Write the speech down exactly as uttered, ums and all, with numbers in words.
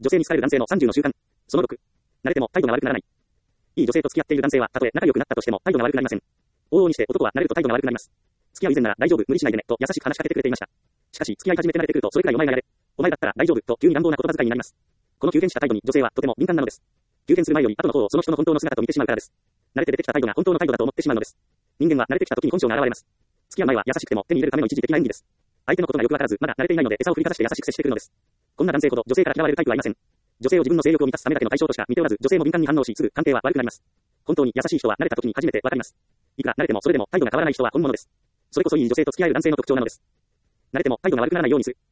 女性に好かれる男性のさんじゅうの習慣。そのろく。慣れても態度が悪くならない。いい女性と付き合っている男性は、たとえ仲良くなったとしても態度が悪くなりません。往々にして男は慣れると態度が悪くなります。付き合う以前なら大丈夫、無理しないでね、と優しく話しかけてくれていました。しかし、付き合い始めて慣れてくると、それくらいお前がやれ。お前だったら大丈夫、と急に乱暴な言葉遣いになります。この急変した態度に女性はとても敏感なのです。急変する前より後の方をその人の本当の姿と見てしまうからです。慣れて出てきた態度が本当の態度だと思ってしまうのです。人間は慣れてきた時に本性が現れます。付き合う前は優しくても手に入れるための一時的な演技です。相手のことがよくわからず、まだ慣れていないので餌を振りかざして優しく接してくるのです。こんな男性ほど女性から嫌われるタイプはいません。女性を自分の性欲を満たすためだけの対象としか見ておらず、女性も敏感に反応し、すぐ関係は悪くなります。本当に優しい人は慣れた時に初めてわかります。いくら慣れてもそれでも態度が変わらない人は本物です。それこそいい女性と付き合える男性の特徴なのです。慣れても態度が悪くならないようにする。